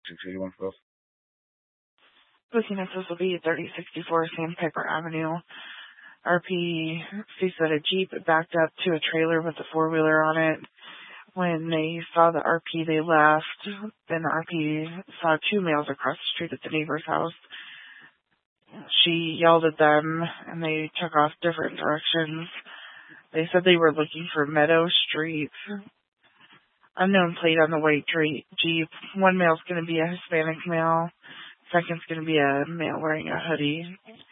681 for those. Looking at this will be 3064 Sandpiper Avenue. RP sees that a Jeep backed up to a trailer with a four-wheeler on it. When they saw the RP, they left. Then RP saw two males across the street at the neighbor's house. She yelled at them, and they took off different directions. They said they were looking for Meadow Street. Unknown plate on the white Jeep. One male's going to be a Hispanic male. Second's going to be a male wearing a hoodie.